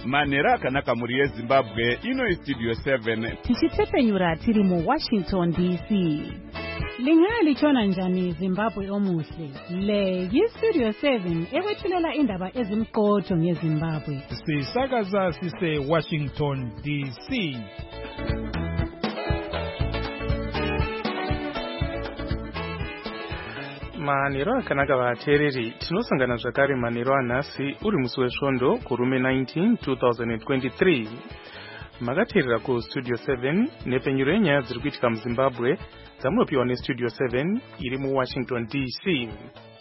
Manhero akanaka muri yeZimbabwe, ino Studio 7. Tichitepenyura tiri mu Washington DC. Lingaya lichona njani Zimbabwe omuhle. Le yi-Studio 7 ekwethulela indaba ezimqotho ngeZimbabwe. Sisakaza sise Washington DC. Manhero akanaka vateereri, tinosangana zvakare manhero anhasi uri musi wesvondo kurume 19 2023. Makateerera kuStudio 7 nepenyuro yenyaya dziri kuitika muZimbabwe dzamunopiwa neStudio 7 iri muWashington DC.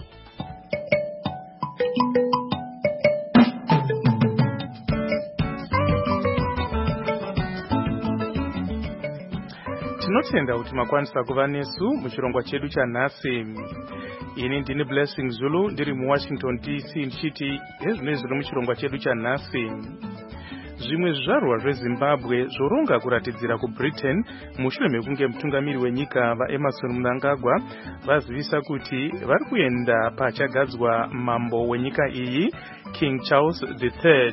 Tinotenda kuti makwanisa kuva nesu muchirongwa chedu chanhasi. Ini ndini Blessing Zulu ndiri muWashington DC ndichiti hezvino zviri muchirongwa chedu chanhasi. Zvimwe zvizvarwa zveZimbabwe zvoronga kuratidzira kuBritain mushure mekunge mutungamiri wenyika vaEmmerson Mnangagwa vazivisa kuti vari kuenda pachagadzwa mambo wenyika iyi King Charles III.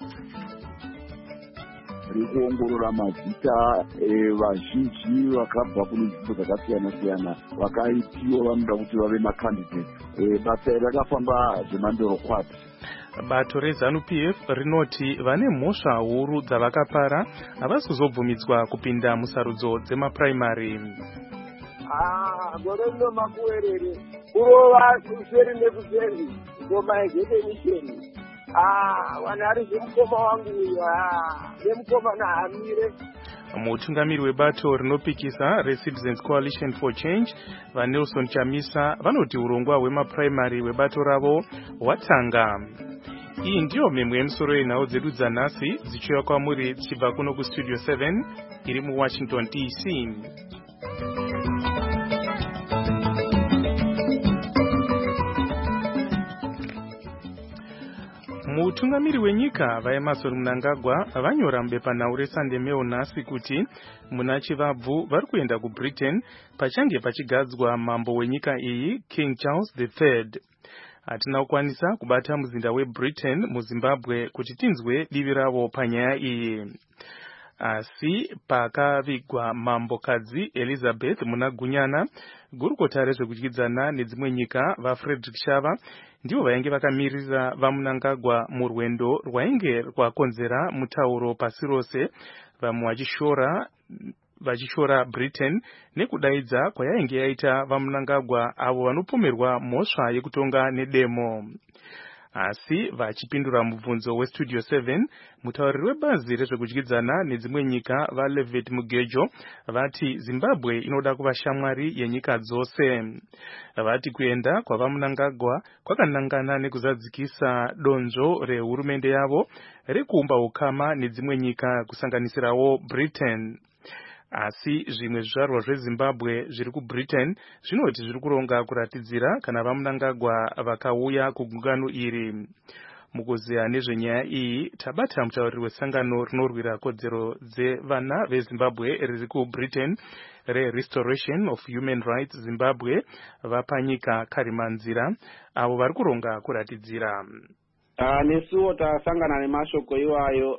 Rikuongorora mazita vazhinji vakabva kune nzvimbo dzakasiyana-siyana vakaitiwa vanoda kuti vave makandidate. Basa rakafamba zvemandorokwati. Bato reZANU-PF rinoti vane mhosva huru dzavakapara havasi kuzobvumidzwa kupinda musarudzo dzemapuraimari. Gore rino makuwerere kurova kuseri nekuseri ngoma yezetemisheni. Wanari zvemukoma wangu nemukoma nahamire. Mutungamiri webato rinopikisa reCitizens Coalition for Change vaNelson Chamisa vanoti urongwa hwemapuraimari webato ravo hwatanga. Iyi ndiyo mimwe yemisoro yenhau dzedu dzanhasi dzichiuya kwamuri dzichibva kuno kuStudio 7 iri muWashington DC. Mutungamiri wenyika vaEmmerson Mnangagwa vanyora mubepanhau reSunday Mail nhasi kuti muna chivabvu vari kuenda kuBritain pachange pachigadzwa mambo wenyika iyi King Charles III. Hatina kukwanisa kubata muzinda weBritain muZimbabwe kuti tinzwe divi ravo panyaya iyi. Asi pakavigwa mambokadzi Elizabeth muna Gunyana, gurukota rezvekudyidzana nedzimwe nyika vaFrederick Shava ndivo vainge vakamirira vaMnangagwa murwendo rwainge rwakonzera mutauro pasi rose, vamwe vachishora Britain nekudaidza kwayainge yaita vaMnangagwa avo vanopomerwa mhosva yekutonga nedemo. Asi vachipindura mubvunzo weStudio 7, mutauriri webazi rezvekudyidzana nedzimwe nyika vaLevitt Mugejo vati Zimbabwe inoda kuva shamwari yenyika dzose. Vati kuenda kwavaMnangagwa kwakanangana nekuzadzikisa donzvo rehurumende yavo rekuumba ukama nedzimwe nyika kusanganisirawo Britain. Asi zvimwe zvizvarwa zveZimbabwe zviri kuBritain zvinoti zviri kuronga kuratidzira kana vaMnangagwa vakauya kugungano iri. Mukuziya nezvenyaya iyi tabata mutauriri wesangano rinorwira kodzero dzevana veZimbabwe riri kuBritain reRestoration of Human Rights Zimbabwe vapanyika Karimanzira avo vari kuronga kuratidzira. Nesuwo tasangana nemashoko iwayo.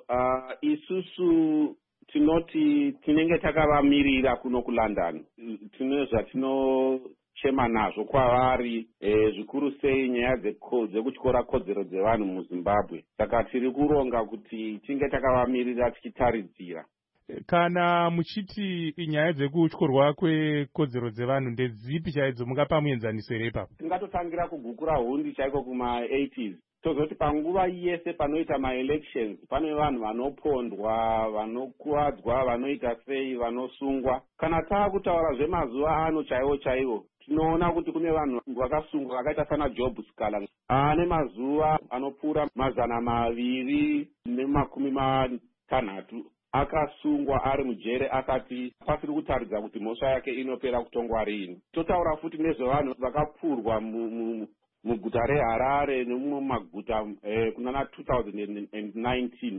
Isusu tinoti tinenge takavamirira kuno kuLondon. Tine zvatinochema nazvo kwavari, zvikuru sei nyaya dzekutyora kodzero dzevanhu muZimbabwe. Saka tiri kuronga kuti tinge takavamirira tichitaridzira. Kana muchiti nyaya dzekutyorwa kwekodzero dzevanhu ndedzipi chaidzo mungapa muenzaniso here ipapo? Tingatotangira kugukura hundi chaiko kuma-80s. Tozoti panguva yese panoita ma-elections pane vanhu vanopondwa, vanokuwadzwa, vanoita sei, vanosungwa. Kana taakutaura zvemazuva ano chaiwo tinoona kuti kune vanhu vakasungwa vakaita sana Job Scala ane mazuva anopfuura 260 akasungwa ari mujere akati pasiri kutaridza kuti mhosva yake inopera kutongwa rini. Totaura futi nezvevanhu vakapfurwa muguta reHarare nemumwe maguta kunana 2019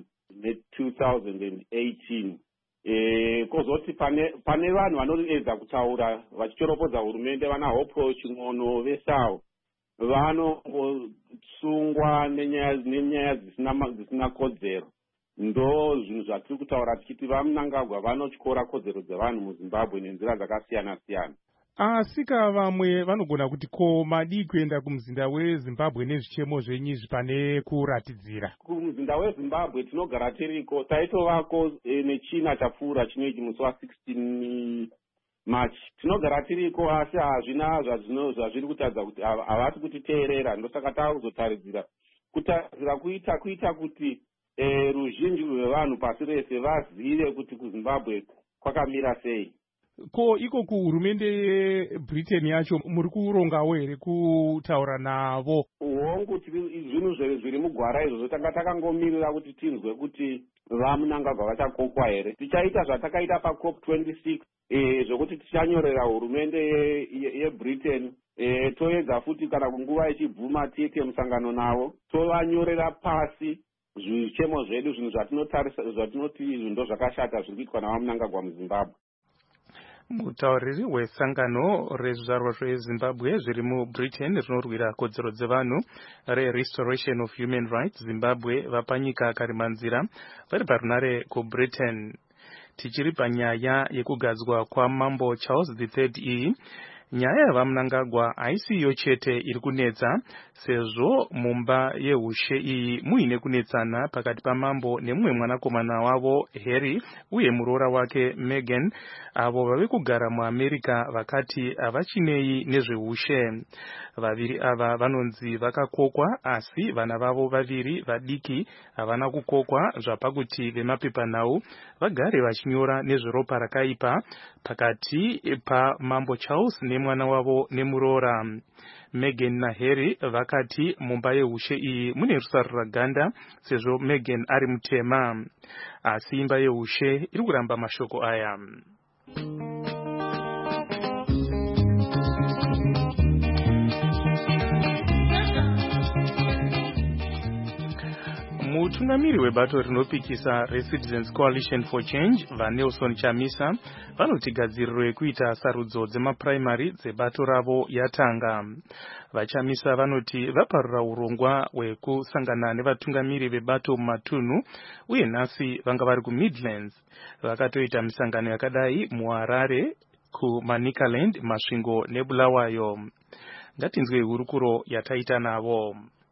ne2018. Kozoti pane vanhu vanoedza kutaura vachichoropodza hurumende, vana Hope Ching'ono veSAO vanosungwa nenyaya dzisina kodzero. ndo zvinhu zvatiri kutaura tichiti vaMnangagwa vanotyora kodzero dzevanhu muZimbabwe nenzira dzakasiyana siyana. Asika vamwe vanogona kuti ko madi kuenda kumuzinda weZimbabwe nezvichemo zvenyu pane kuratidzira. Kumuzinda weZimbabwe tinogara tiriko, taitovako nechina chapfuura chinoiti musi wa16 March. Tinogara tiriko asi hazvina zvazviri kutadza kuti havasi kutiteerera, ndosaka takuzotaridzira kuita kuti ruzhinji rwevanhu pasi rese vazive kuti kuZimbabwe kwakamira sei. Ko iko kuhurumende yeBritain yacho muri kurongawo here kutaura navo? Hongu zvinhu zviri mugwara izvozvo tanga takangomirira kuti tinzwe kuti vaMnangagwa vachakokwa here. Tichaita zvatakaita paCOP26 zvokuti tichanyorera hurumende yeBritain toedza futi kana kunguva ichibvuma tiite musangano navo tovanyorera pasi zvichemo zvedu, zvinhu zvatinoti izvi ndo zvakashata zviri kuitwa navaMnangagwa muZimbabwe. Mutauriri wesangano rezvizvarwa zveZimbabwe zviri muBritain rinorwira kodzero dzevanhu reRestoration of Human Rights Zimbabwe vapanyika Karimanzira vari parunare kuBritain. Tichiri panyaya yekugadzwa kwaMambo Charles III iyi, nyaya yavaMnangagwa haisiyo chete iri kunetsa, sezvo mumba yeushe iyi muine kunetsana pakati pamambo nemumwe mwanakomana wavo Harry uye muroora wake Meghan, avo vave kugara muAmerica vakati havachinei nezveushe. Vaviri ava vanonzi vakakokwa, asi vana vavo vaviri vadiki havana kukokwa, zvapakuti vemapepanhau vagare vachinyora nezveropa rakaipa pakati paMambo Charles nemwana wavo nemuroora. Meghan naHarry vakati mumba yeushe iyi mune rusaro raganda sezvo Meghan ari mutema, asi imba yeushe iri kuramba mashoko aya. Mutungamiri webato rinopikisa reCitizens Coalition for Change vaNelson Chamisa vanoti gadziriro yekuita sarudzo dzemapuraimari dzebato ravo yatanga. VaChamisa vanoti vaparura urongwa hwekusangana nevatungamiri vebato mumatunhu uye nhasi vanga vari kuMidlands. Vakatoita misangano yakadai muHarare, kuManicaland, Masvingo neBulawayo. Ngatinzwe hurukuro yataita navo.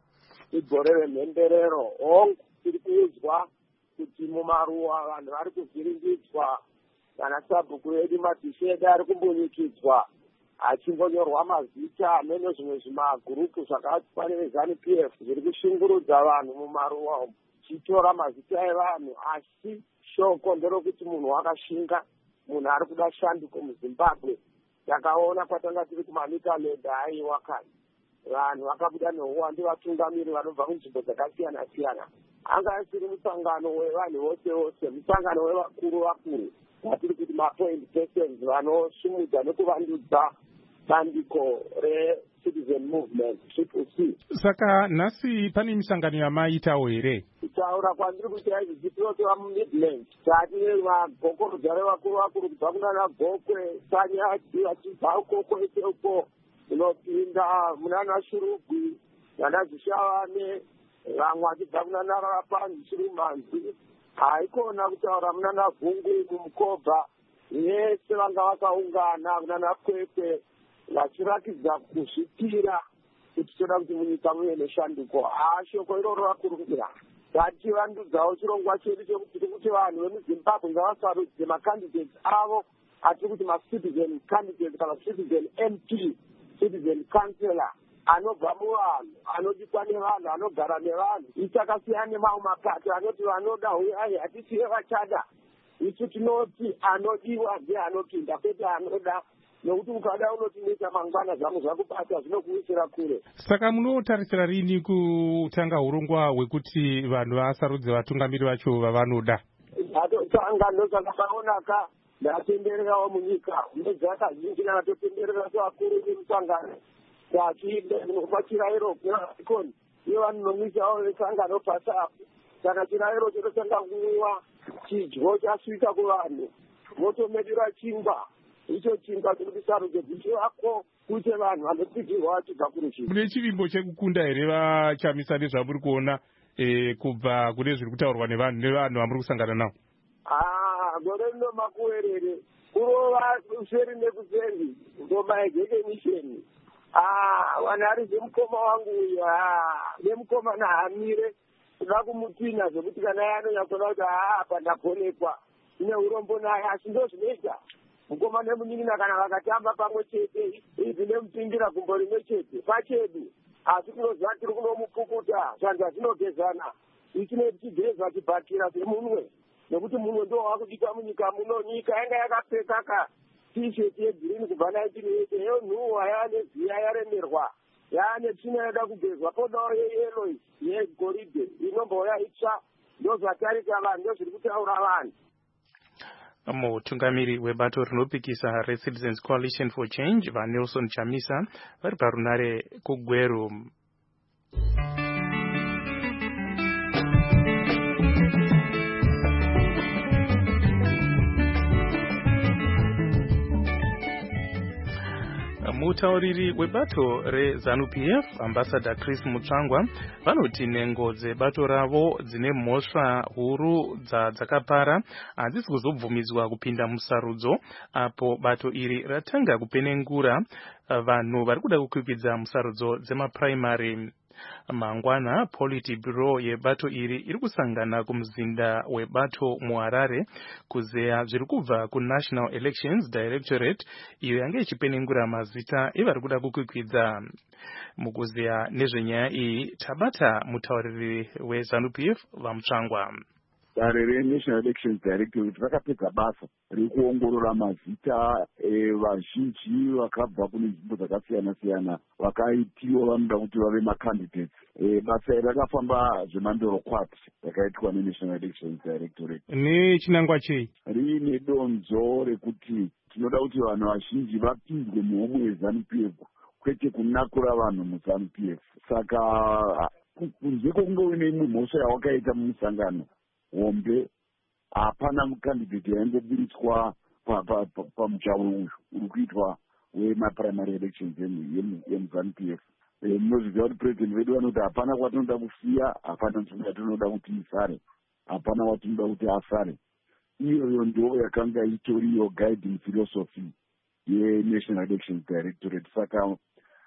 Igore remhenderero hongu tiri kuudzwa kuti mumaruwa vanhu vari kuvhiringidzwa, kana sabhuku edu madhisheda ari kumbunyikidzwa achimbonyorwa mazita mene zvimwe zvimagurupu zvakafanana neZANU-PF zviri kushungurudza vanhu mumaruwa umu chitora mazita evanhu, asi shoko nderokuti munhu wakashinga, munhu ari kuda shanduko muZimbabwe. Takaona patanga tiri kuManicaland aiwa kani vanhu vakabuda neuwande vatungamiri vanobva munzvimbo dzakasiyana siyana. Anga asiri musangano wevanhu vose vose, musangano wevakuru vakuru vatiri kuti mapoint persons vanosumudza nekuvandudza bandiko reCitizen Movement CCC. Saka nhasi pane misangano yamaitawo here? Kutaura kwandiri kuita izvi tichitova muMidlands tati magokorodzwa revakuru vakuru kubva kunana Gokwe Sanyati vachibva ukoko ikoko unopinda munana Shurugwi, nana Zvishavane, vamwe vachibva kunana Rapanzi Chirumanzi, haikona kutaura munana Vhungu mumukobva, vese vanga vakaungana kunana Kwekwe vachiratidza kuzvipira kuti toda kuti munyika muve neshanduko. Shoko iroro rakurukira ngativandudzawo chirongwa chedu chekuti kuti vanhu vemuZimbabwe ngavasarudze macandidates avo atiri kuti macitizen candidate kana citizen MP, citizen councillor, anobva muvanhu, anodikwa nevanhu, anogara nevanhu. Ichakasiyana nemamwe mapato anoti vanoda huyai hatisiye vachada. Isu tinoti anodiwa ndiye anopinda, kwete anoda, nokuti ukada unotinesa mangwana zvangu zvakubata zvinokuwisira kure. Saka munotarisira rini kutanga urongwa hwekuti vanhu vasarudze vatungamiri vacho vavanoda? Tanga ndosakaonaka ndatendererawo munyika mwedzi akazhinji nakatotenderera kuvakuru vemusangano tachipa chirayiro kunaikoni iyo vanonomwisawo vesangano pasapu. Kana chirayiro chinotanga kumwiwa chidyo chasvika kuvanhu votomedura chingwa, icho chingwa chekuti sarudzo dzichivako kuite vanhu vanopigirwa vachibva kuruzhinji. Mune chivimbo chekukunda here vaChamisa nezvamuri kuona kubva kune zviri kutaurwa nevanhu vamuri kusangana navo? Gore rino makuwerere kurova useri nekuseri ngoma yegeke misheni. Wanhari zemukoma wangu uyu nemukoma nahamire kuda kumutina zvekuti kana yanonyakona kuti apa ndakonekwa ine urombo naye, asi ndo zvinoita mukoma nemunin'ina kana vakatamba pamwe chete idzi nemupindira gumbo rimwe chete pachedu. Asi tinoziva tiri kunomupukuta zvanza zvinogezana tichigeza tibhakira semunwe nekuti munwe ndo wakudika munyika muno. Nyika yanga yakapfeka ka t-shirt yegirini kubva 1980 yonhuhwa yaneziya yaremerwa yaane tsvina yada kugezwa podawo yeyelo yegoridhe inombouya itsva ndozvatarika vanhu ndozviri kutaura vanhu. Mutungamiri webato rinopikisa reCitizens Coalition for Change vaNelson Chamisa vari parunare kuGweru. Mutauriri webato reZANU-PF Ambassador Chris Mutsvangwa vanoti nhengo dzebato ravo dzine mhosva huru dzakapara hadzisi kuzobvumidzwa kupinda musarudzo apo bato iri ratanga kupenengura vanhu vari kuda kukwikwidza musarudzo dzemapuraimari. Mangwana Polity Bureau yebato iri iri kusangana kumuzinda webato muHarare kuzeya zviri kubva kuNational Elections Directorate iyo yange ichipenengura mazita evari kuda kukwikwidza. Mukuzeya nezvenyaya iyi tabata mutauriri weZANU-PF vaMutsvangwa. Dare reNational Elections Directorate rakapedza basa rekuongorora mazita vazhinji vakabva kune nzvimbo dzakasiyana-siyana vakaitiwa vanoda kuti vave macandidates. Basa iri rakafamba zvemandorokwati rakaitwa neNational Elections Directorate. Nechinangwa chei? Riine donzo rekuti tinoda kuti vanhu vazhinji vapinzwe muhomwe yeZANU-PF kwete kunakura vanhu muZANU-PF. Saka kunze kwokunge uine imwe mhosva yawakaita mumusangano hombe hapana mukandidate yaingoburitswa pamujaho uyu uri kuitwa wemaprimary elections yemuZANU-PF. Munozviziva kuti president vedu vanoti hapana kwatinoda kusiya, hapana nzvimbo yatinoda kuti isare, hapana watinoda kuti asare. Iyoyo ndo yakanga itoriyo guiding philosophy yeNational Elections Directorate. Saka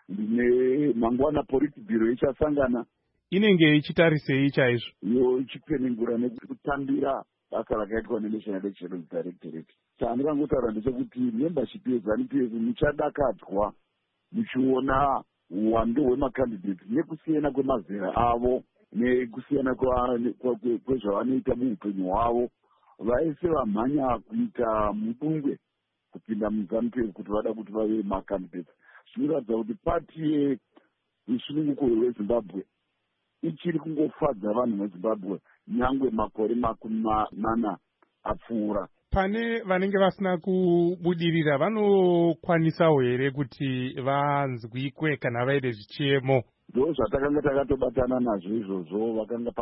mangwana Polity Bureau ichasangana inenge ichitarisei chaizvo? Yo ichipenengura nekutambira basa rakaitwa neNational Elections Directorate. Chandingangotaura ndechekuti membership yeZANU-PF muchadakadzwa muchiona uwandu hwemacandidates nekusiyana kwemazera avo nekusiyana kwezvavanoita muupenyu hwavo. Vaise vamhanya kuita mudungwe kupinda muZANU-PF kuti vada kuti vave macandidates. Zvinoratidza kuti pati yesununguko weZimbabwe ichiri kungofadza vanhu veZimbabwe nyangwe makore 40 apfuura. Pane vanenge vasina kubudirira vanokwanisawo here kuti vanzwikwe kana vaide zvichemo? Ndo zvatakanga takatobatana nazvo izvozvo.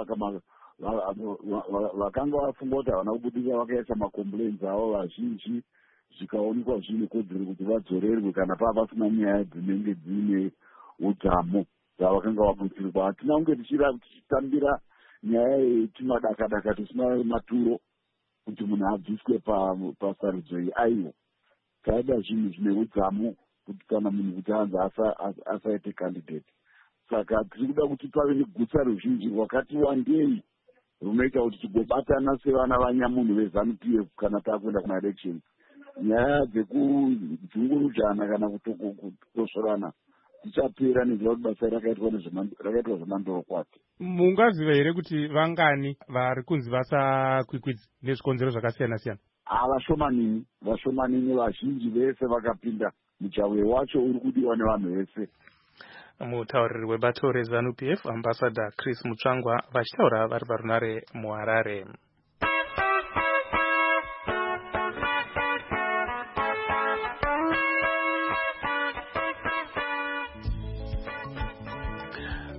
Vakanga vafunga kuti havana kubudirira vakaisa macomplaints avo vazhinji zvikaonekwa zvine kodzero kuti vadzorerwe kana pava pasina nyaya dzinenge dzine udzamu dzavakanga vabutsirwa. Hatina kunge tichitambira nyaya yetinadaka tisina maturo kuti munhu abviswe pasarudzo iyi. Aiwa, taida zvinhu zvine udzamu kuti kana munhu kuti anzi asaite candidate. Saka tiri kuda kuti pave negutsa ruzhinji rwakati wandei runoita kuti tigobatana sevana vanyamunhu veZANU-PF kana takuenda kumaelections. Nyaya dzekudzungurujana kana kutosvorana tichapera nekuda kuti basa rakaitwa zvemandorokwati. Mungaziva here kuti vangani vari kunzi vasakwikwidzi nezvikonzero zvakasiyana-siyana? Vashomanini vazhinji vese vakapinda. Mujawe wacho uri kudiwa nevanhu vese. Mutauriri webato reZANU-PF Ambassador Chris Mutsvangwa vachitaura vari parunare muHarare.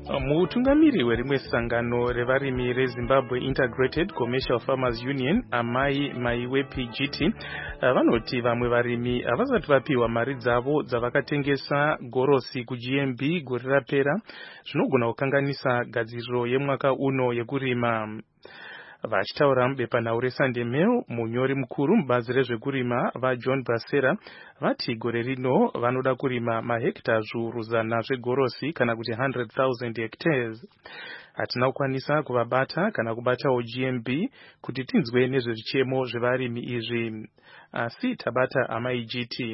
Mutungamiri werimwe sangano revarimi reZimbabwe Integrated Commercial Farmers Union amai maiwe PGT vanoti vamwe varimi havasati vapiwa mari dzavo dzavakatengesa gorosi kuGMB gore rapera zvinogona kukanganisa gadziriro yemwaka uno yekurima. Vachitaura mubepanhau reSunday Mail, munyori mukuru mubazi rezvekurima vaJohn Brasera vati gore rino vanoda kurima mahekta zviuru 100 zvegorosi kana kuti 100,000 hectares. Hatina kukwanisa kuvabata kana kubatawo GMB kuti tinzwe nezvezvichemo zvevarimi izvi, asi tabata amai GT.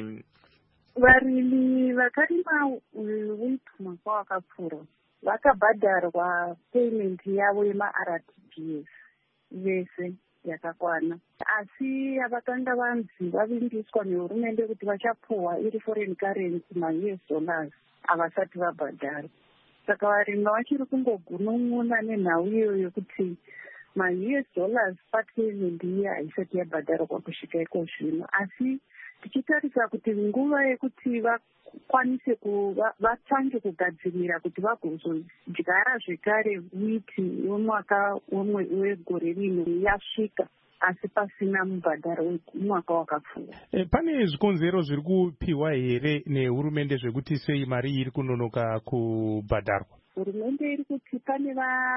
Varimi vakarima wheat mwaka wakapfuura vakabhadharwa payment yavo yemaRTGS vese yakakwana, asi vakanga vanzi vavimbiswa nehurumende kuti vachapuhwa iri foreign currency maUS dollars havasati vabhadhara. Saka varimi vachiri kungogunun'una nenhau iyoyo yokuti maUS dollars papayment iya haisati yabhadharwa kusvika iko zvino, asi tichitarisa kuti nguva yekuti vakwanise vatange kugadzirira kuti vagozodyara zvekare witi yomwaka wegore rino yasvika, asi pasina mubhadharo wemwaka wakapfuura. Pane zvikonzero zviri kupiwa here nehurumende zvekuti sei mari iri kunonoka kubhadharwa? Hurumende iri kuti pane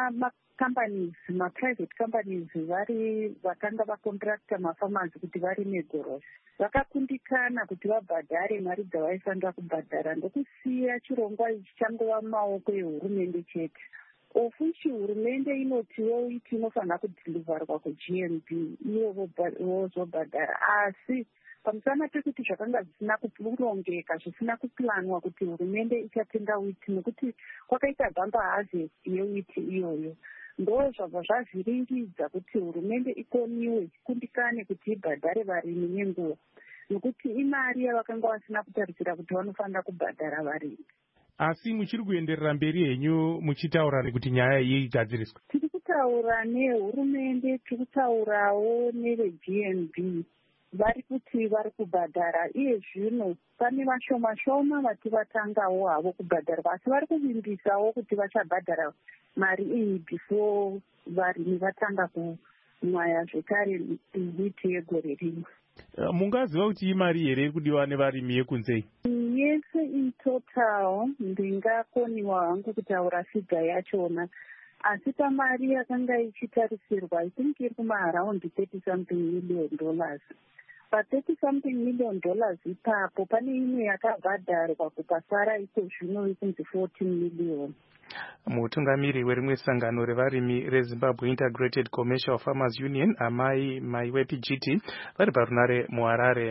ma-private companies vakanga vakontrakta mafarmers kuti varime gorosi vakakundikana kuti vabhadhare mari dzavaifanira kubhadhara ndokusiya chirongwa ichi changova mumaoko ehurumende chete. Ofuchi hurumende inotiwo iti inofanira kudhilivharwa kuGMB ivo vozobhadhara, asi pamusana pekuti zvakanga zvisina kurongeka, zvisina kuplanwa kuti hurumende ichatenga witi nekuti kwakaita gamba harvest yewiti iyoyo, ndo zvabva zvavhiringidza kuti hurumende ikoniwe kundikane kuti ibhadhare varimi nenguva, nekuti imari yavakanga vasina kutarisira kuti vanofanira kubhadhara varimi. Asi muchiri kuenderera mberi henyu muchitaura kuti nyaya iyi igadziriswe? Tiri kutaura nehurumende, tiri kutaurawo neveGMB, vari kuti vari kubhadhara iye zvino. Pane vashoma shoma vati vatangawo havo kubhadharwa, asi vari kuvimbisawo kuti vachabhadhara mari iyi before varimi vatanga kumwaya zvekare witi yegore rino. Mungaziva kuti imari here iri kudiwa nevarimi yekunze? Yese in total ndingakoniwa hangu kutaura figa yachona, asi pamari yakanga ichitarisirwa I think iri kumaaround $30-something million. Pa$30-something million ipapo pane imwe yakabhadharwa kukasara iko zvino ikunzi $14 million. Mutungamiri werimwe sangano revarimi reZimbabwe Integrated Commercial Farmers Union amai maiwe PGT vari parunare muHarare.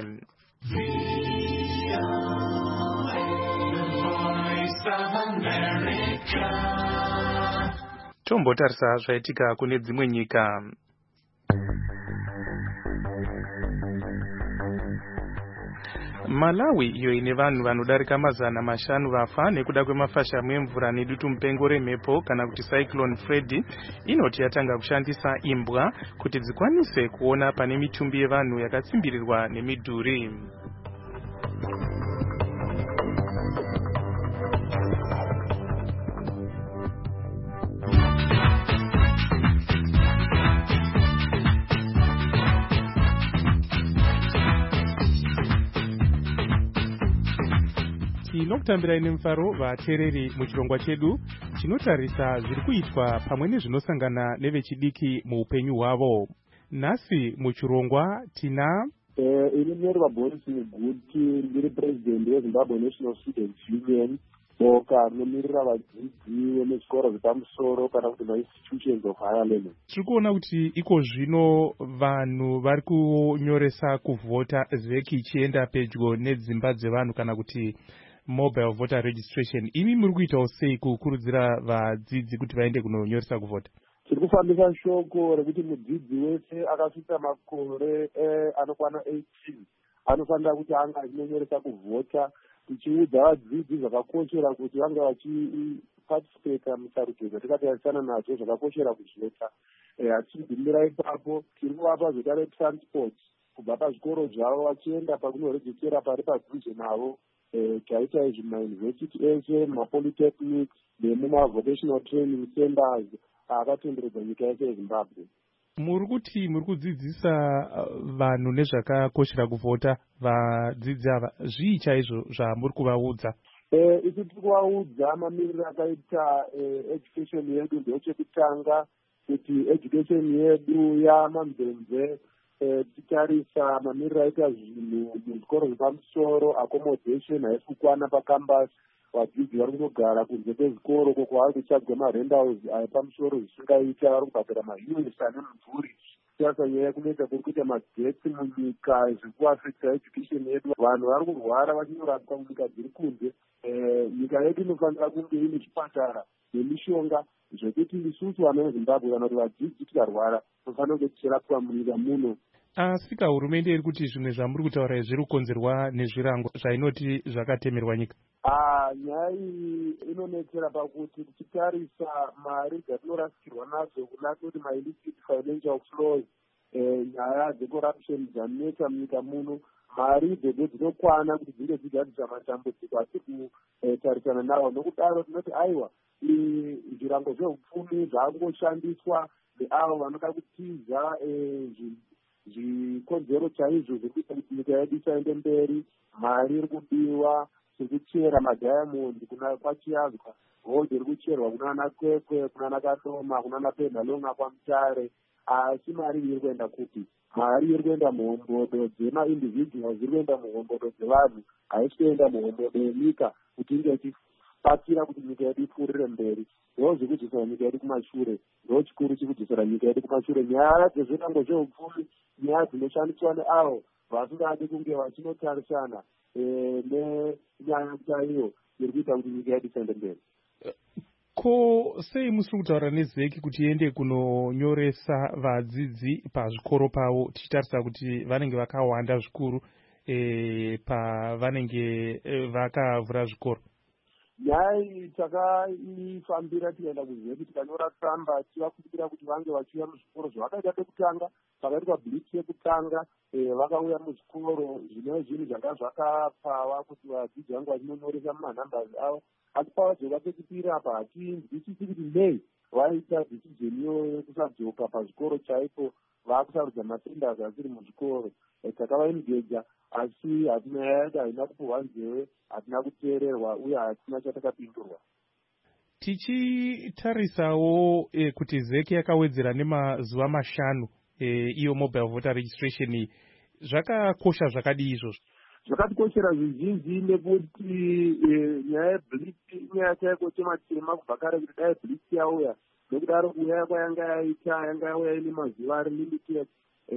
Tombotarisa zvaitika kune dzimwe nyika. Malawi iyo ine vanhu vanodarika 500 vafa nekuda kwemafashamu emvura nedutu mupengo remhepo kana kuti cyclone Freddy inoti yatanga kushandisa imbwa kuti dzikwanise kuona pane mitumbi yevanhu yakatsimbirirwa nemidhuri. Tinokutambira ine mufaro vateereri muchirongwa chedu chinotarisa zviri kuitwa pamwe nezvinosangana nevechidiki muupenyu hwavo. Nhasi muchirongwa tina ini ndiri vaBoris Guti, ndiri president weZimbabwe National Students Union, boka rinomirira vadzidzi vemezvikoro zvepamusoro kana kuti ma-institutions of higher learning. Tiri kuona kuti iko zvino vanhu vari kunyoresa kuvhota zeki ichienda pedyo nedzimba dzevanhu kana kuti mobile voter registration. Imi muri kuitawo sei kukurudzira vadzidzi kuti vaende kunonyoresa kuvhota? Tiri kufambisa shoko rekuti mudzidzi wese akasvika makore anokwana 18 anofanira kuti anga achinonyoresa kuvhota, tichiudza vadzidzi zvakakoshera kuti vanga vachiparticipata musarudzo dzatikatarisana nadzo zvakakoshera kuvhota. Tichigumira ipapo tiri kuvapa zvekare transport kubva pazvikoro zvavo vachienda pakunorejistera pari padhuze navo taita izvi mauniversity ese mapolytechnics nemumavocational training centers akatenderedza nyika yese yezimbabwe. Muri kuti muri kudzidzisa vanhu nezvakakoshera kuvhota vadzidzi ava, zvii chaizvo zvamuri kuvaudza? Isu tiri kuvaudza mamiriro akaita education yedu ndechekutanga kuti education yedu yamambenze tichitarisa mamiriro aita zvinhu muzvikoro zvepamusoro, accommodation haisi kukwana pacampus, vadzidzi vari kunogara kunze kwezvikoro uko kwavari kutsvagwa marentals pamusoro zvisingaita, vari kubhadhara maunits ane mumvuri. Sasa nyaya yekunoita kuri kuita magetsi munyika zviri kuafecta education yedu. Vanhu vari kurwara vachinorapwa munyika dziri kunze. Nyika yedu inofanira kunge ine chipatara nemishonga zvekuti isusu vana vezimbabwe kana kuti vadzidzi tikarwara tofanira kunge tichirapwa munyika muno. Asi hurumende iri kuti zvimwe zvamuri kutaura zviri kukonzerwa nezvirango zvainoti zvakatemerwa nyika. Nyaya iyi inonetsera pakuti tichitarisa mari dzatinorasikirwa nadzo kuna kuti ma-illicit financial flows, nyaya dzecorruption dzanetsa munyika muno, mari idzodzo dzinokwana kuti dzinge dzigadzisa matambudziko asi kutarisana nawo. Nokudaro tinoti aiwa zvirango zveupfumi zvakungoshandiswa neavo vanoda kutiza zvikonzero chaizvo zvekuita kuti nyika yedu isaende mberi. Mari iri kudiwa sekuchera madiamond kuna kwachiazwa, gold iri kucherwa kuna ana Kwekwe, kuna ana Kadoma, kuna ana Pendalonga kwaMutare. Asi mari iri kuenda kupi? Mari iri kuenda muhombodo dzema-individuals, iri kuenda muhombodo dzevanhu, haisi kuenda muhombodo yenyika kuti inge ichibatsira kuti nyika yedu ipfuurire mberi. Ndo zvekudzosera nyika yedu kumashure, ndo chikuru chikudzosera nyika yedu kumashure. Nyaya dzezvirango zveupfumi, nyaya dzinoshandiswa neavo vasingadi kunge vachinotarisana nenyaya chaiyo iri kuita kuti nyika yedu isaende mberi. Ko sei musiri kutaura nezeki kuti iende kunonyoresa vadzidzi pazvikoro pavo, tichitarisa kuti vanenge vakawanda zvikuru pavanenge vakavhura zvikoro? Nyaya iyi takaifambira tikaenda kuzeki tikanyora tsamba tichivakumbira kuti vange vachiuya muzvikoro zvavakaita pekutanga. Pakaitwa blitz yekutanga vakauya muzvikoro, zvine zvinhu zvanga zvakapava kuti vadzidzi vange vachinonyoresa mumanambers avo. Asi pavadzoka pekupira apa hatinzwisisi kuti nei vaita decision iyoyo yekusadzoka pazvikoro chaipo, vakusarudza matenders asiri muzvikoro. Takavaengeja asi hatina yaida, haina kupuhwa nzeve, hatina kuteererwa uye hatina chatakapindurwa. Tichitarisawo kuti zeki yakawedzera nemazuva 5 iyo mobile voter registration, zvakakosha zvakadii izvozvo? Zvakatikoshera zvizhinji nekuti nyaya yeblitz inyaya chaiko tema kubva kare kuti dai blitz yauya. Nokudaro kuuya kwayanga yaita yanga yauya ine mazuva ari limited.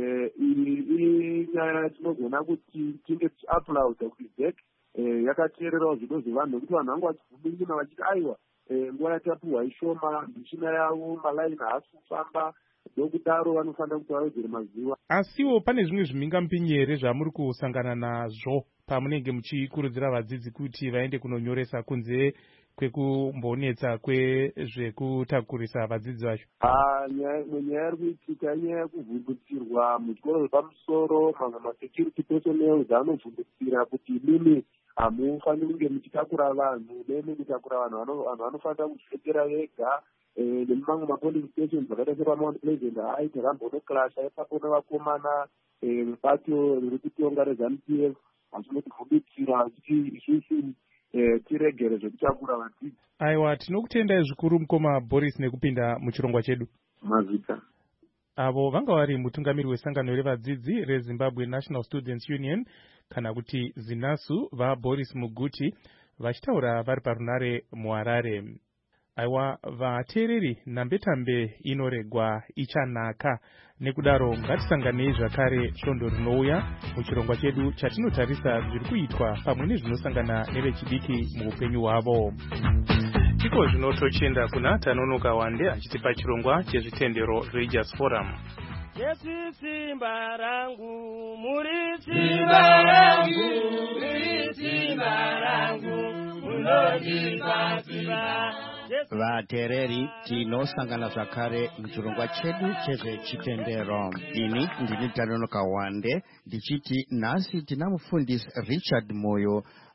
Iyi nyaya tinogona kuti tinge tichiaplauda kuti zek yakateererawo zvido zvevanhu, nekuti vanhu vangu vachivhumingina vachiti aiwa nguva yatapuhwa ishoma, michina yavo malaini haasi kufamba, ndokudaro vanofanira kuti vawedzere mazuva. Asiwo pane zvimwe zvimhingamupinyi here zvamuri kusangana nazvo pamunenge muchikurudzira vadzidzi kuti vaende kunonyoresa kunze kwekumbonetsa kwezvekutakurisa vadzidzi vacho? Nyaya iri kuitika inyaya yekuvhundutsirwa muzvikoro zvepamusoro. Mamwe masecurity personnel anovhundutsira kuti imimi hamufaniri kunge muchitakura vanhu, nemi kutakura vanhu vanofanira kuzvirekera vega. Nemumwe mapoling stations zvakaita sepamount pleasant aita rambonoclasha ipapo nevakomana vebato riri kutonga reZANU-PF vachinotivhundutsira vachiti isusu tiregere zvekutakura vadzidzi. Aiwa, tinokutendai zvikuru mukoma Boris nekupinda muchirongwa chedu. Mazita. Avo vanga vari mutungamiri wesangano revadzidzi reZimbabwe National Students Union kana kuti ZINASU vaBoris Muguti vachitaura vari parunare muHarare. Aiwa, vateereri, nambetambe inoregwa ichanaka. Nekudaro ngatisanganei zvakare svondo rinouya muchirongwa chedu chatinotarisa zviri kuitwa pamwe nezvinosangana nevechidiki muupenyu hwavo. Tiko zvino tochienda kuna Tanonoka Wande achitipa chirongwa chezvitendero Religious Forum. Yesu simba rangu, muri simba rangu, muri simba rangu, munondipa simba. Vateereri, tinosangana zvakare muchirongwa chedu chezvechitendero. Ini ndini Tanonoka Wande ndichiti nhasi tina mufundisi Richard Moyo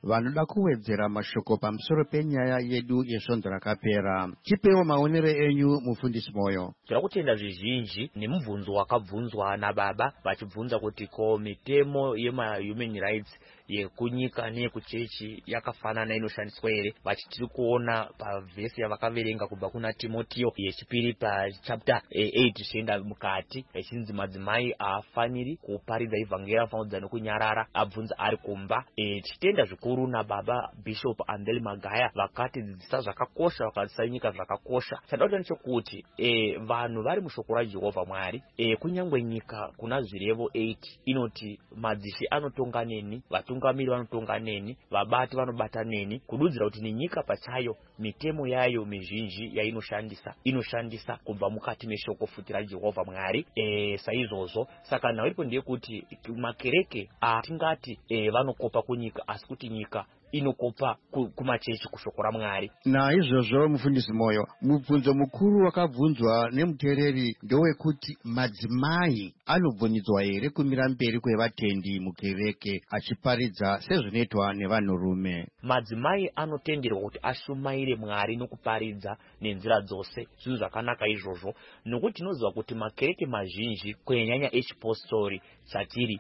vanoda kuwedzera mashoko pamusoro penyaya yedu yesvondo rakapera. Chipewo maonero enyu, mufundisi Moyo. Tira kutenda zvizhinji nemubvunzo wakabvunzwa nababa vachibvunza kuti ko mitemo yema-human rights yekunyika neyekuchechi yakafanana inoshandiswa here. Vachitiri kuona pavhesi yavakaverenga kubva kuna Timotiyo yechipiri pachapter 8 zvichienda mukati echinzi madzimai haafaniri kuparidza ivhangeri, anofanira nokunyarara abvunza ari kumba. Tichitenda zvikuru nababa Bishop Andel Magaya vakatidzidzisa zvakakosha, vakadzidzisa nyika zvakakosha. Chadauta nechekuti vanhu vari mushoko raJehovha Mwari, kunyangwe nyika kuna zvirevo 8 inoti madzishi anotonga neni, vatungamiri vanotonga neni, vabati vanobata neni, kududzira kuti nenyika pachayo mitemo yayo mizhinji inoshandisa kubva mukati meshoko futi raJehovha Mwari. Saizvozvo saka nhau iripo ndeyekuti makereke atingati vanokopa kunyika, asi kuti nyika inokopa kumachechi kushoko raMwari. Naizvozvo mufundisi Moyo, mubvunzo mukuru wakabvunzwa nemuteereri ndowekuti madzimai anobvunidzwa here kumira mberi kwevatendi mukereke achiparidza sezvinoitwa nevanhurume? Madzimai anotenderwa kuti ashumaire Mwari nokuparidza nenzira dzose. Zvinhu zvakanaka izvozvo, nokuti tinoziva kuti makereke mazhinji kunyanya echipostori chatiri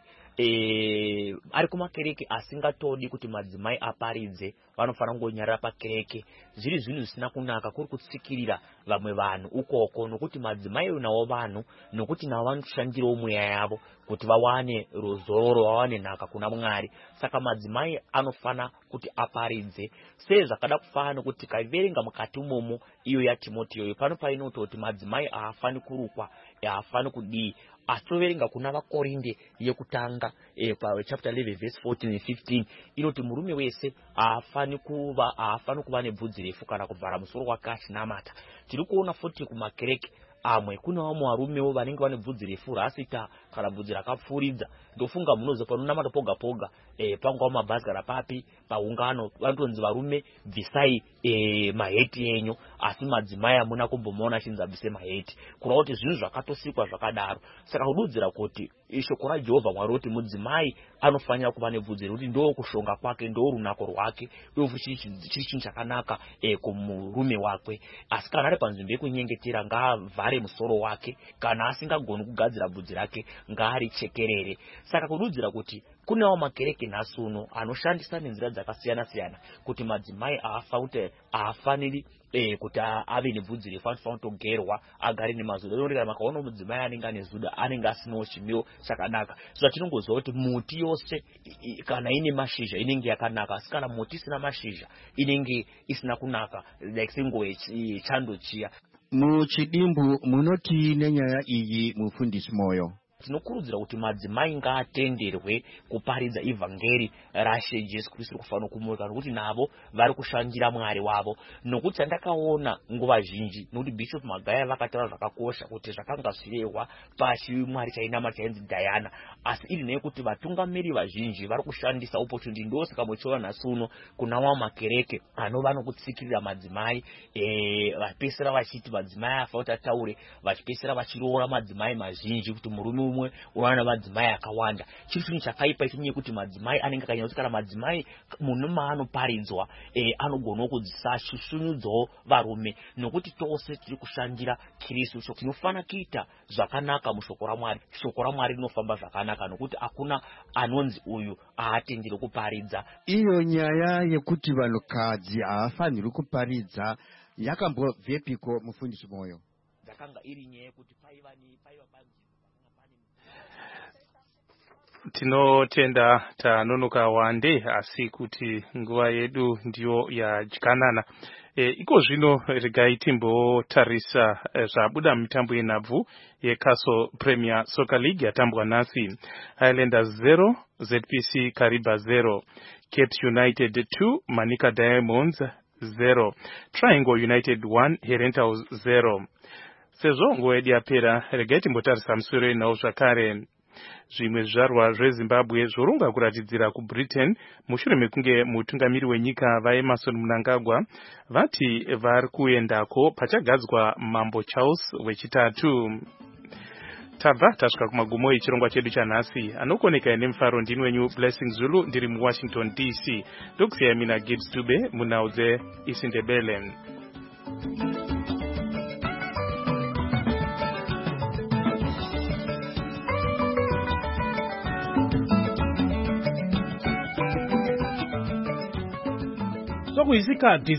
ari kumakereke asingatodi kuti madzimai aparidze, vanofanira kungonyarara pakereke. Zviri zvinhu zvisina kunaka, kuri kutsikirira vamwe vanhu ukoko, nokuti madzimai nawo vanhu, nokuti navo vanoshandirawo mweya yavo kuti vawane ruzororo, vawane nhaka kuna Mwari. Saka madzimai anofana kuti aparidze, sezvakada kufana kuti kaverenga mukati umomo iyo yaTimotiyo pano painoti madzimai haafani kurukwa, haafani kudii. Asi toverenga kuna vaKorinde yekutanga chapter 11 verse 14 and 15 inoti murume wese haafani kuva nebvudzi refu kana kuvhara musoro wake achinamata. Tiri kuona futi kumakereke amwe kuna vamwe varumewo vanenge vane bvudzi refu rasita kana bvudzi rakapfuuridza. Ndofunga munozo panonamata poga poga panguva mabhasikara papi paungano vanotonzi varume bvisai maheti enyu, asi madzimai amuna kumbomaona achinzi abvise maheti, kureva kuti zvinhu zvakatosikwa zvakadaro. Saka kududzira kuti shoko raJehovha Mwari kuti mudzimai anofanira kuva nebvudzi rekuti ndo kushonga kwake, ndo runako rwake, chiri chinhu chakanaka kumurume wakwe. Asi kana ari panzvimbo yekunyengetera ngaavhare musoro wake, kana asingagoni kugadzira bvudzi rake ngaarichekerere. Saka kududzira kuti kunewo makereke nhasi uno anoshandisa nenzira dzakasiyana siyana kuti madzimai haafaniri kuti ave nebvudzi refu, anofanira kutogerwa agare nemazuda. Inoonekana makaona mudzimai anenge ane zuda anenge asinawo chimiro chakanaka. So tinongoziva kuti muti yose kana ine mashizha inenge yakanaka, asi kana muti isina mashizha inenge isina kunaka, like senguva yechando chiya. Muchidimbu munoti nenyaya iyi, mufundisi Moyo? Tinokurudzira kuti madzimai ngaatenderwe kuparidza ivhangeri raShe Jesu Kristu kufanira kumuka, nokuti navo vari kushandira Mwari wavo. Nokuti chandakaona nguva zhinji, nokuti Bishop Magaya vakataura zvakakosha kuti zvakanga zvirehwa pashi Mwari chainama chainzi Diana, asi iri nekuti vatungamiri vazhinji vari kushandisa opportunity. Ndosaka muchiona nhasi uno kuna vamwe makereke anova nokutsikirira madzimai, vapesera vachiti madzimai afa kuti ataure, vachipesera vachiroora madzimai mazhinji kuti murume umwe unowana madzimai akawanda. Chiri chinhu chakaipa ichi kuti madzimai anenge akanyanya kuti kana madzimai munhu maanoparidzwa anogona kudzisashushunudzawo varume, nokuti tose tiri kushandira Kristu. Tinofana kuita zvakanaka mushoko raMwari. Shoko raMwari rinofamba zvakanaka, nokuti hakuna anonzi uyu haatenderi kuparidza. Iyo nyaya yekuti vanhukadzi haafaniri kuparidza yakambobvepiko, mufundisi Moyo? Dzakanga iri nyaya yekuti paiva tinotenda tanonoka wande, asi kuti nguva yedu ndiyo yadyanana. Iko zvino regai timbotarisa zvabuda mitambo yenhabvu yeCastle Premier Soccer League yatambwa nhasi. Highlanders 0, ZPC Kariba 0, Cape United 2, Manica Diamonds 0, Triangle United 1, Herentals 0. Sezvo nguva yedu yapera, regai timbotarisa musoro enhau zvakare. Zvimwe zvizvarwa zveZimbabwe zvoronga kuratidzira kuBritain mushure mekunge mutungamiri wenyika vaEmerson Mnangagwa vati vari kuendako pachagadzwa Mambo Charles wechitatu. tabva tasvika kumagumo echirongwa chedu chanhasi. Anokoneka nemufaro ndini wenyu Blessing Zulu ndiri muWashington DC. Ndokusiyai mina Gibbs Dube munhau dzeIsindebele. Sokuyisikhathi